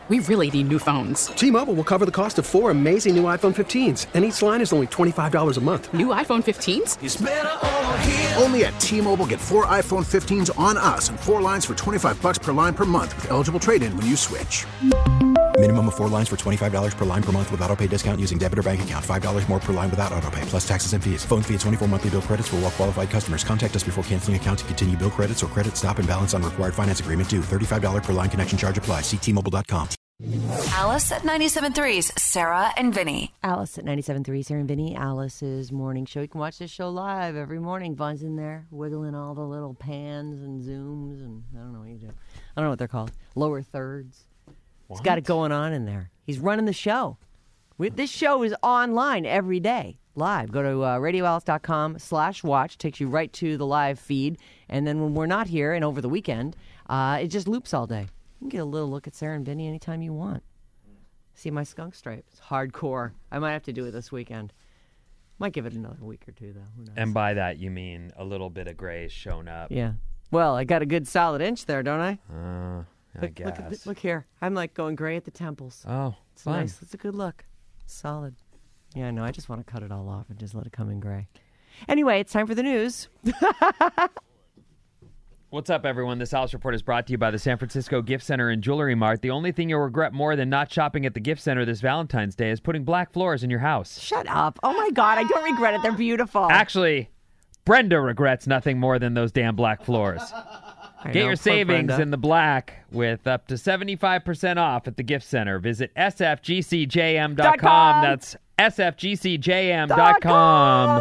We really need new phones. T-Mobile will cover the cost of 4 amazing new iPhone 15s, and each line is only $25 a month. New iPhone 15s? It's better over here. Only at T-Mobile, get 4 iPhone 15s on us and 4 lines for $25 per line per month with eligible trade-in when you switch. Minimum of 4 lines for $25 per line per month with autopay discount using debit or bank account. $5 more per line without autopay, plus taxes and fees. Phone fee at 24 monthly bill credits for well-qualified customers. Contact us before canceling account to continue bill credits or credit stop and balance on required finance agreement due. $35 per line connection charge applies. See T-Mobile.com. Alice at 97.3's Sarah and Vinny. Alice at 97.3, Sarah and Vinny, Alice's morning show. You can watch this show live every morning. Von's in there wiggling all the little pans and zooms and I don't know what you do. I don't know what they're called. Lower thirds. He's got it going on in there. He's running the show. This show is online every day, live. Go to radioalice.com/watch. Takes you right to the live feed. And then when we're not here and over the weekend, it just loops all day. You can get a little look at Sarah and Vinny anytime you want. See my skunk stripe. It's hardcore. I might have to do it this weekend. Might give it another week or two, though. Who knows? And by that, you mean a little bit of gray has shown up. Yeah. Well, I got a good solid inch there, don't I? I guess. Look here. I'm like going gray at the temples. Oh, it's fun. nice. It's a good look. Solid. Yeah, no, I just want to cut it all off and just let it come in gray. Anyway, it's time for the news. What's up, everyone? This Alice Report is brought to you by the San Francisco Gift Center and Jewelry Mart. The only thing you'll regret more than not shopping at the gift center this Valentine's Day is putting black floors in your house. Shut up. Oh, my God. I don't regret it. They're beautiful. Actually, Brenda regrets nothing more than those damn black floors. Get your savings in the black with up to 75% off at the gift center. Visit sfgcjm.com. That's sfgcjm.com.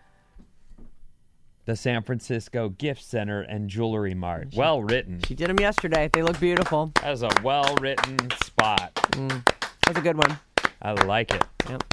The San Francisco Gift Center and Jewelry Mart. Well written. She did them yesterday. They look beautiful. That is a well-written spot. That's a good one. I like it. Yep.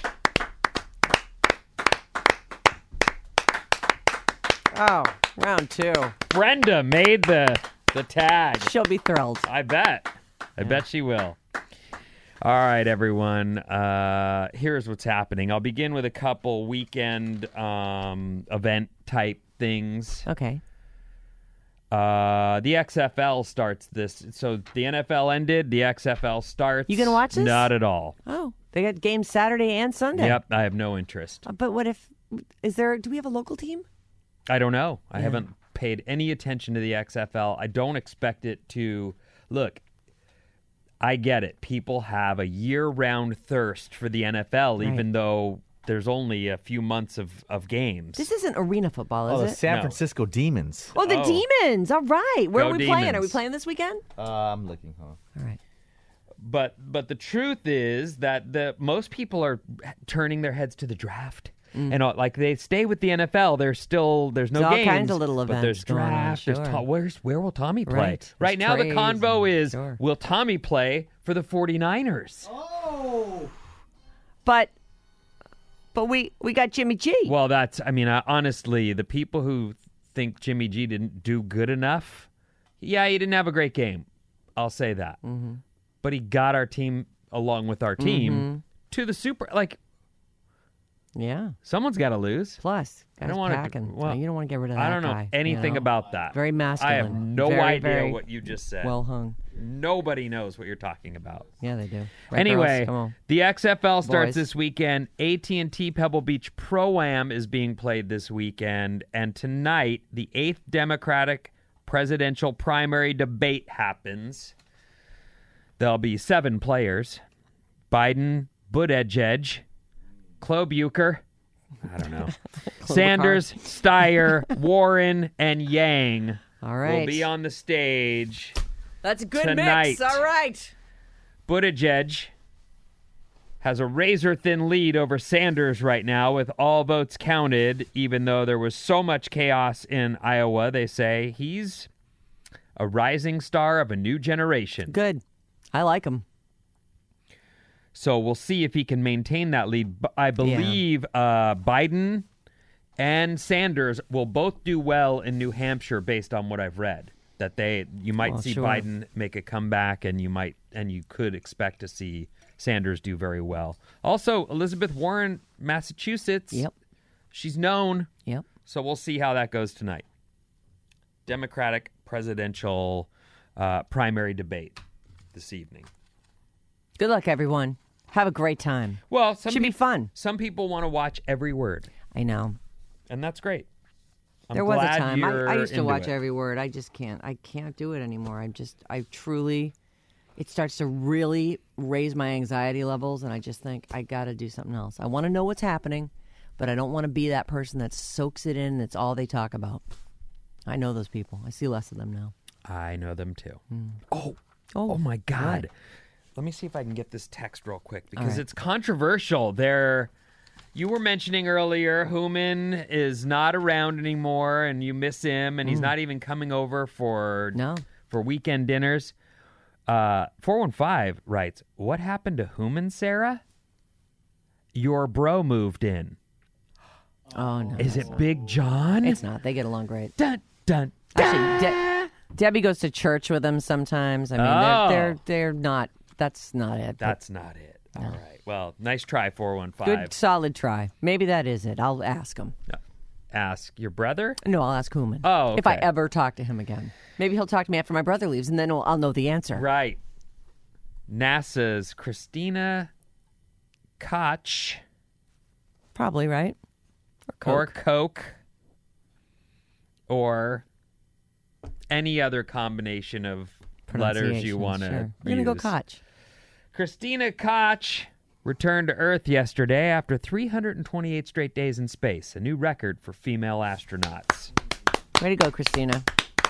Oh, round two. Brenda made the tag. She'll be thrilled. I bet. I bet she will. All right, everyone. Here's what's happening. I'll begin with a couple weekend event-type things. Okay. The XFL starts this. So the NFL ended. The XFL starts. You going to watch this? Not at all. Oh, they got games Saturday and Sunday. Yep, I have no interest. But what if, do we have a local team? I don't know. I haven't paid any attention to the XFL. I don't expect it to. Look, I get it. People have a year-round thirst for the NFL, even though there's only a few months of games. This isn't arena football, is the it? San Francisco Demons. Oh, the Demons. All right. Where Go are we playing? Demons. Are we playing this weekend? I'm looking. Huh? All right. But the truth is that most people are turning their heads to the draft. And like they stay with the NFL, there's no all games. Kind of little events but there's going on, draft. sure. There's where will Tommy play? Right. Right now, There's the convo is sure. will Tommy play for the 49ers? But we got Jimmy G. Well, honestly, the people who think Jimmy G didn't do good enough, he didn't have a great game. I'll say that. Mm-hmm. But he got our team along with our team to the Super. Like, yeah. someone's got to lose. Plus, I don't want packing. to. Well, you don't want to get rid of that I don't know guy, anything about that. Very masculine. I have no very, idea very what you just said. well hung. Nobody knows what you're talking about. Yeah, they do. Right, Anyway, girls? Come on. the XFL starts Boys. this weekend. AT&T Pebble Beach Pro-Am is being played this weekend. And tonight, the 8th Democratic presidential primary debate happens. There'll be 7 players. Biden, Buttigieg, Klobuchar, I don't know, Sanders, Steyer, Warren, and Yang All right. will be on the stage. That's a good tonight. mix. All right. Buttigieg has a razor-thin lead over Sanders right now with all votes counted, even though there was so much chaos in Iowa. They say he's a rising star of a new generation. Good. I like him. So we'll see if he can maintain that lead. I believe Biden and Sanders will both do well in New Hampshire based on what I've read. That you might see sure. Biden make a comeback, and you could expect to see Sanders do very well. Also, Elizabeth Warren, Massachusetts. Yep. She's known. Yep. So we'll see how that goes tonight. Democratic presidential primary debate this evening. Good luck, everyone. Have a great time. Well, Should be fun. Some people want to watch every word, I know. and that's great. I'm There was a glad time. I you're used to into watch it. every word. I just can't. I can't do it anymore. I truly, it starts to really raise my anxiety levels, and I just think I got to do something else. I want to know what's happening, but I don't want to be that person that soaks it in. That's all they talk about. I know those people. I see less of them now. I know them too. Oh, Oh my God. what? Let me see if I can get this text real quick because right. it's controversial. You were mentioning earlier, Hooman is not around anymore, and you miss him, and he's not even coming over for weekend dinners. 415 writes, "What happened to Hooman, Sarah? Your bro moved in. Oh no. Is it Big John? It's not. They get along great. Dun dun dun." Actually, Debbie goes to church with them sometimes. I mean, they're not. That's not it. That's not it. All right. Well, nice try, 415. Good, solid try. Maybe that is it. I'll ask him. Ask your brother? No, I'll ask Hooman. Oh, If I okay. ever talk to him again. Maybe he'll talk to me after my brother leaves, and then I'll know the answer. Right. NASA's Christina Koch. Probably, right? Or Coke. Or any other combination of letters you Pronunciation, want to sure. We're going to go Koch. Christina Koch returned to Earth yesterday after 328 straight days in space, a new record for female astronauts. Way to go, Christina.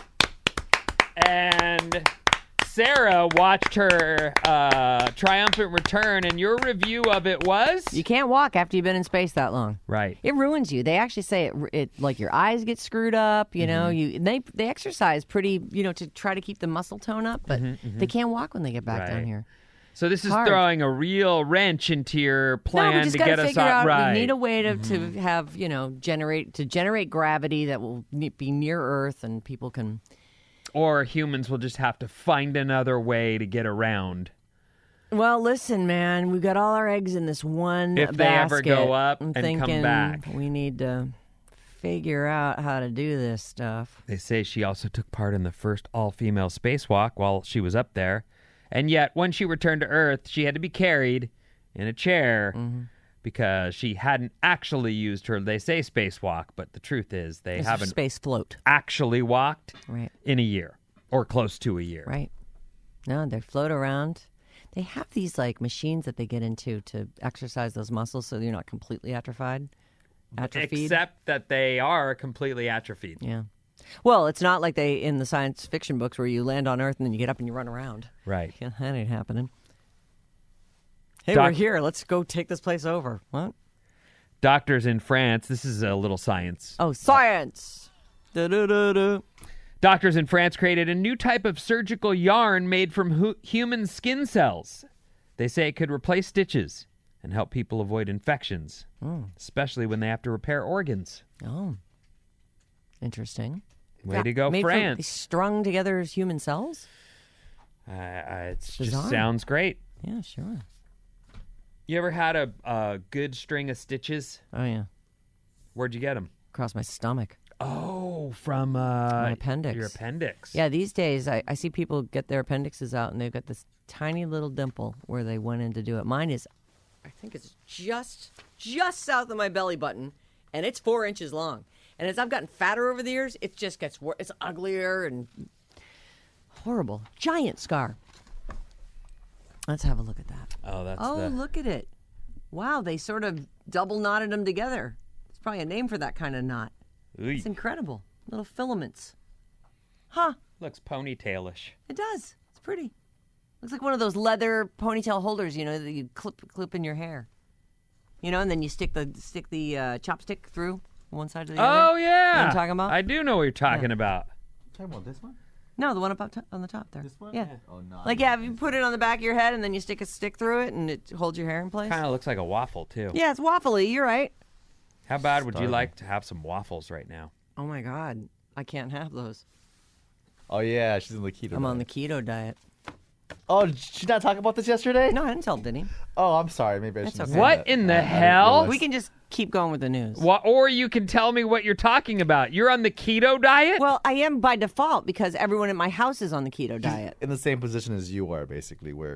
And Sarah watched her triumphant return, and your review of it was? You can't walk after you've been in space that long. Right. It ruins you. They actually say it like your eyes get screwed up, you know. They exercise pretty, to try to keep the muscle tone up, but they can't walk when they get back down Right. here. So this is Hard. throwing a real wrench into your plan No, we just to gotta get us figure out out. right. We need a way to have generate gravity that will be near Earth, and people can. Or humans will just have to find another way to get around. Well, listen, man, we've got all our eggs in this one If basket. they ever go up I'm and come thinking back. we need to figure out how to do this stuff. They say she also took part in the first all-female spacewalk while she was up there. And yet, when she returned to Earth, she had to be carried in a chair because she hadn't actually used her, they say, spacewalk, but the truth is they It's haven't space float, actually walked right? in a year or close to a year. Right. No, they float around. They have these like machines that they get into to exercise those muscles so you're not completely atrophied. Except that they are completely atrophied. Yeah. Well, it's not like they in the science fiction books where you land on Earth and then you get up and you run around. Right. Yeah, that ain't happening. Hey, Doc- we're here. Let's go take this place over. What? Doctors in France, this is a little science. Oh, science. Da-da-da-da. Doctors in France created a new type of surgical yarn made from human skin cells. They say it could replace stitches and help people avoid infections, especially when they have to repair organs. Oh. Interesting. Way to go, Made from- France. they strung together as human cells? It just Bizarre. sounds great. Yeah, sure. You ever had a good string of stitches? Oh, yeah. Where'd you get them? Across my stomach. Oh, from My appendix. your appendix. Yeah, these days I see people get their appendixes out and they've got this tiny little dimple where they went in to do it. Mine is, I think it's just south of my belly button, and it's 4 inches long. And as I've gotten fatter over the years, it just gets worse. It's uglier and horrible. Giant scar. Let's have a look at that. Oh, that's Oh, look at it. Wow, they sort of double knotted them together. There's probably a name for that kind of knot. It's incredible. Little filaments. Huh. Looks ponytailish. It does. It's pretty. Looks like one of those leather ponytail holders, that you clip in your hair. And then you stick the chopstick through one side to the other. Oh, yeah. You know what I'm talking about? I do know what you're talking about. Talking about this one? No, the one up on the top there. This one? Yeah. Oh, no. Like, yeah, if you put it on the back of your head and then you stick a stick through it and it holds your hair in place. Kind of looks like a waffle, too. Yeah, it's waffly. You're right. How bad would you Starving. like to have some waffles right now? Oh, my God. I can't have those. Oh, yeah, she's on the keto. I'm on the diet. keto diet. Oh, did she not talk about this yesterday? No, I didn't tell Denny. Oh, I'm sorry. Maybe I That's shouldn't okay. say What that. in the I didn't hell? realize. We can just keep going with the news. Or you can tell me what you're talking about. You're on the keto diet? Well, I am by default because everyone in my house is on the keto diet. in the same position as you are, basically, where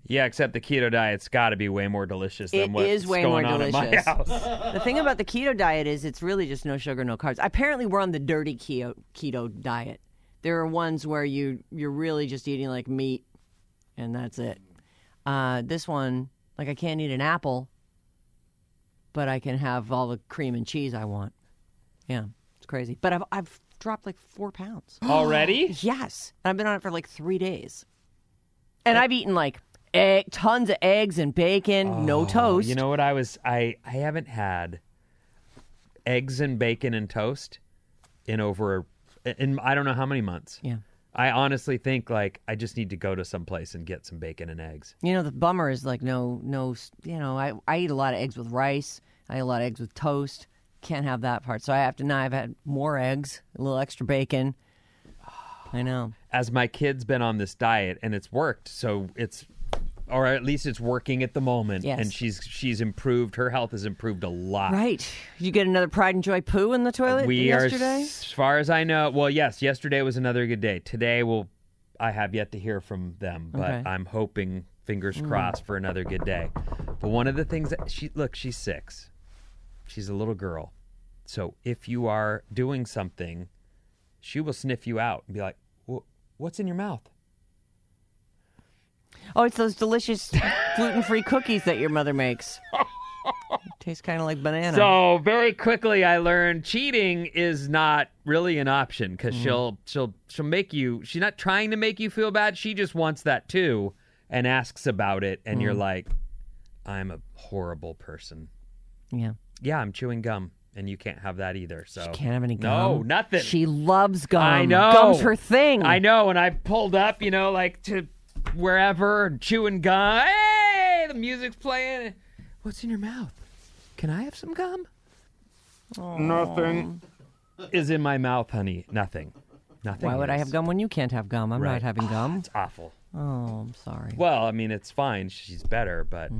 Yeah, except the keto diet's got to be way more delicious than It what's is way going more on delicious. at my house. The thing about the keto diet is it's really just no sugar, no carbs. Apparently, we're on the dirty keto diet. There are ones where you're really just eating like meat, and that's it. This one, like I can't eat an apple, but I can have all the cream and cheese I want. Yeah, it's crazy. But I've dropped like 4 pounds. Already? Yes. And I've been on it for like 3 days. And I've eaten like tons of eggs and bacon, no toast. You know what I haven't had eggs and bacon and toast in I don't know how many months. Yeah. I honestly think like I just need to go to some place and get some bacon and eggs. You know, the bummer is like no, I eat a lot of eggs with rice. I eat a lot of eggs with toast. Can't have that part. So I've had more eggs, a little extra bacon. I know. As my kid's been on this diet and it's worked, or at least it's working at the moment. Yes. And she's improved. Her health has improved a lot. Right. Did you get another Pride and Joy poo in the toilet yesterday? As far as I know, well, yes, yesterday was another good day. Today, I have yet to hear from them, but Okay. I'm hoping, fingers crossed, for another good day. But one of the things that she's 6. She's a little girl. So if you are doing something, she will sniff you out and be like, what's in your mouth? Oh, it's those delicious gluten-free cookies that your mother makes. Tastes kind of like banana. So very quickly, I learned cheating is not really an option because she'll make you. She's not trying to make you feel bad. She just wants that too and asks about it, and you're like, I'm a horrible person. Yeah. Yeah, I'm chewing gum, and you can't have that either. So She can't have any gum. No, nothing. She loves gum. I know. Gum's her thing. I know, and I pulled up, like to wherever and chewing gum. Hey, the music's playing. What's in your mouth? Can I have some gum? Nothing is in my mouth, honey. Nothing. Why would I have gum when you can't have gum? I'm not having gum. It's awful. Oh, I'm sorry. Well, I mean, it's fine. She's better, but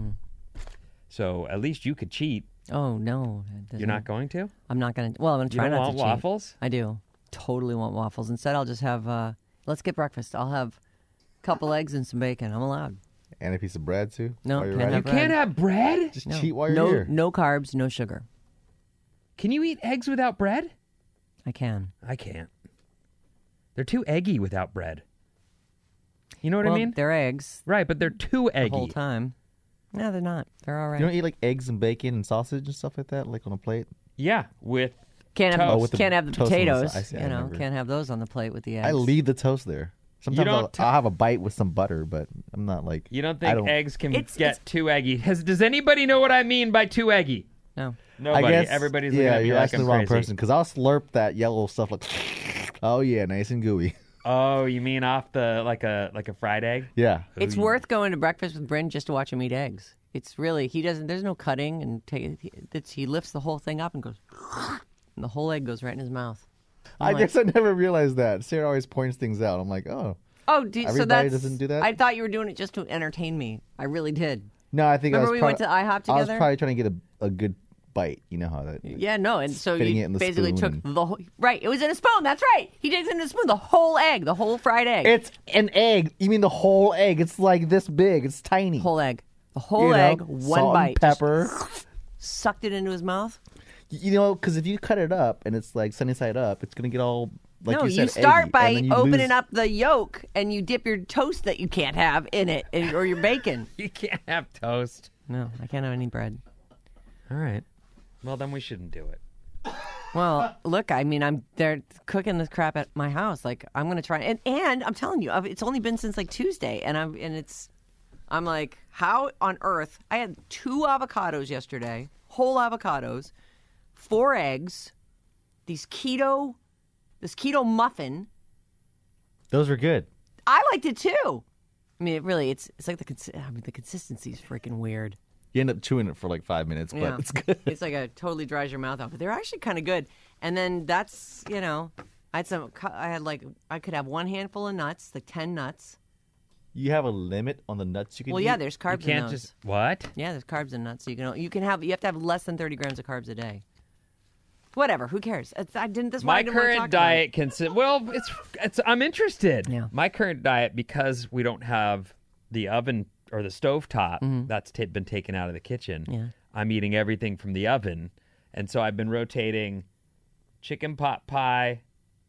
so at least you could cheat. Oh, no. You're not going to? I'm not going to. Well, I'm going to You try don't not want to cheat. waffles? I do. Totally want waffles. Instead, I'll just have, let's get breakfast. I'll have a couple eggs and some bacon. I'm allowed. And a piece of bread, too? No, while you're can't riding? have bread. Can't have bread? Just cheat while you're here. No carbs, no sugar. Can you eat eggs without bread? I can. I can't. They're too eggy without bread. You know what I mean? They're eggs Right, but they're too eggy. the whole time. No, they're not. They're all right. You don't eat like eggs and bacon and sausage and stuff like that, like on a plate? Yeah, with Can't have, toast. with the can't have the toast on the potatoes. side. I see, I remember. Can't have those on the plate with the eggs. I leave the toast there. Sometimes don't I'll have a bite with some butter, but I'm not like... You don't I think eggs can It's- get too eggy? Does anybody know what I mean by too eggy? No. Nobody. I guess, Everybody's looking at me you're like asking I'm the wrong crazy. person, because I'll slurp that yellow stuff like... Oh, yeah, nice and gooey. Oh, you mean off the like a fried egg? Yeah. It's worth going to breakfast with Bryn just to watch him eat eggs. It's really, there's no cutting, and he lifts the whole thing up and goes, and the whole egg goes right in his mouth. I guess I never realized that. Sarah always points things out. I'm like, oh. Oh, so Everybody that's... doesn't do that? I thought you were doing it just to entertain me. I really did. No, I think Remember I was we went to IHOP I was together? probably trying to get a good bite. You know how that... Yeah, no, and so Fitting it you in the basically took spoon the whole... Right, it was in a spoon, that's right. He takes it in a spoon, the whole egg, the whole fried egg. It's an egg. You mean the whole egg? It's like this big. It's tiny. Whole egg. The whole You know, egg, one salt bite. and pepper. Just sucked it into his mouth. You know, because if you cut it up and it's like sunny side up, it's gonna get all like no, you said. start eggy, by and then you opening lose... up the yolk and you dip your toast that you can't have in it, or your bacon. You can't have toast. No, I can't have any bread. All right. Well, then we shouldn't do it. Well, look, I mean, they're cooking this crap at my house. Like, I'm gonna try, and I'm telling you, it's only been since like Tuesday, and I'm like, how on earth? I had 2 avocados yesterday, whole avocados, 4 eggs, this keto muffin. Those are good. I liked it too. I mean, it's like the consistency is freaking weird. You end up chewing it for like 5 minutes, but Yeah. it's good. It's like it totally dries your mouth out, but they're actually kind of good. And then that's, I could have 1 handful of nuts, like 10 nuts. You have a limit on the nuts you can Well, eat? yeah, there's You carbs in can't those. just what? Yeah, there's carbs in nuts. So you have to have less than 30 grams of carbs a day. Whatever, who cares? That's why I My didn't want to current talk diet consists. Well, it's. I'm interested. Yeah. My current diet, because we don't have the oven or the stovetop that's been taken out of the kitchen. Yeah. I'm eating everything from the oven. And so I've been rotating chicken pot pie,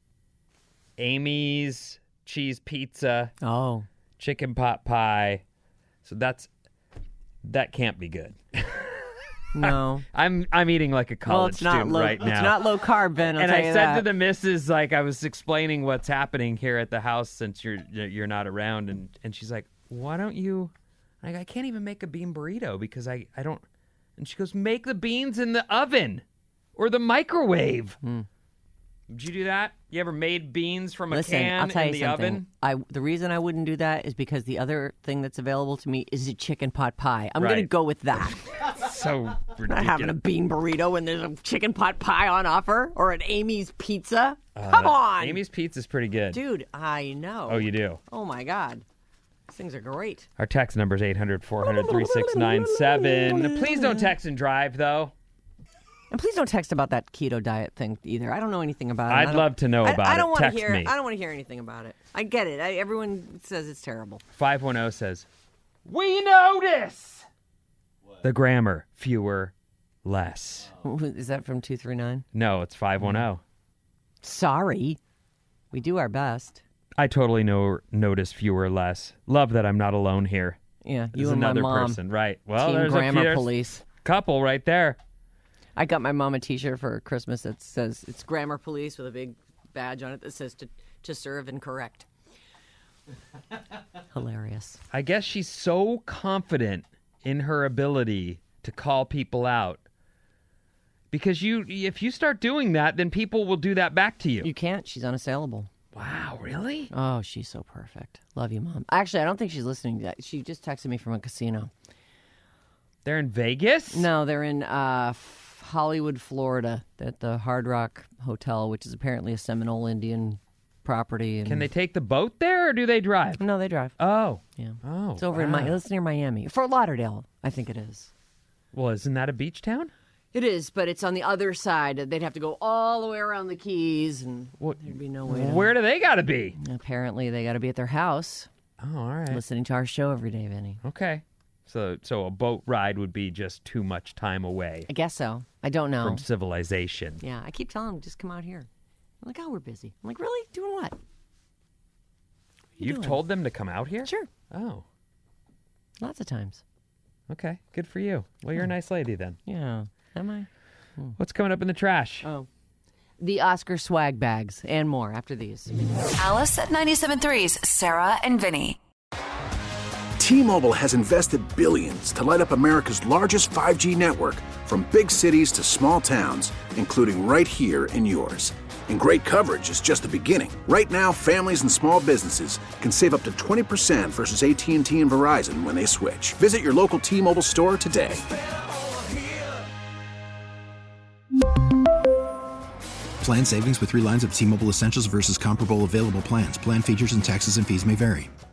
Amy's cheese pizza, Oh. chicken pot pie. So that can't be good. No. I'm eating like a college student right now. It's not low carb, Ben. I'll And tell I you said that. to the missus, like, I was explaining what's happening here at the house since you're not around, and she's like, why don't you? I can't even make a bean burrito because I don't. And she goes, make the beans in the oven or the microwave. Did you do that? You ever made beans from a Listen, can I'll tell in you the something. oven? The reason I wouldn't do that is because the other thing that's available to me is a chicken pot pie. I'm going to Right. go with that. So ridiculous. Not having a bean burrito when there's a chicken pot pie on offer or an Amy's pizza. Come on. Amy's pizza's pretty good. Dude, I know. Oh, you do? Oh, my God. These things are great. Our text number is 800-400-3697. Please don't text and drive, though. And please don't text about that keto diet thing either. I don't know anything about it. I'd love to know about I don't it. want Text to hear. me. I don't want to hear anything about it. I get it. Everyone says it's terrible. 510 says, we notice the grammar, fewer, less. Is that from 239? No, it's 510. Sorry. We do our best. I totally notice fewer, less. Love that I'm not alone here. Yeah, There's you and another my mom. person, right? Well, Team there's grammar a police. couple right there. I got my mom a T-shirt for Christmas that says it's grammar police with a big badge on it that says to serve and correct. Hilarious. I guess she's so confident in her ability to call people out. Because if you start doing that, then people will do that back to you. You can't. She's unassailable. Wow, really? Oh, she's so perfect. Love you, Mom. Actually, I don't think she's listening to that. She just texted me from a casino. They're in Vegas? No, they're in Hollywood, Florida, at the Hard Rock Hotel, which is apparently a Seminole Indian property. And Can they take the boat there, or do they drive? No, they drive. Oh. Yeah. Oh, It's over in it's near Miami. Fort Lauderdale, I think it is. Well, isn't that a beach town? It is, but it's on the other side. They'd have to go all the way around the Keys, and there'd be no way to... Where do they got to be? Apparently, they got to be at their house. Oh, all right. Listening to our show every day, Vinny. Okay. So a boat ride would be just too much time away I guess so. I don't know. from civilization. Yeah, I keep telling them, just come out here. I'm like, oh, we're busy. I'm like, really? Doing what? You've doing? told them to come out here? Sure. Oh, Lots of times. okay. Good for you. Well, you're a nice lady then. Yeah. Am I? What's coming up in the trash? Oh. The Oscar swag bags and more after these. Alice at 97.3's Sarah and Vinny. T-Mobile has invested billions to light up America's largest 5G network, from big cities to small towns, including right here in yours. And great coverage is just the beginning. Right now, families and small businesses can save up to 20% versus AT&T and Verizon when they switch. Visit your local T-Mobile store today. Plan savings with 3 lines of T-Mobile Essentials versus comparable available plans. Plan features and taxes and fees may vary.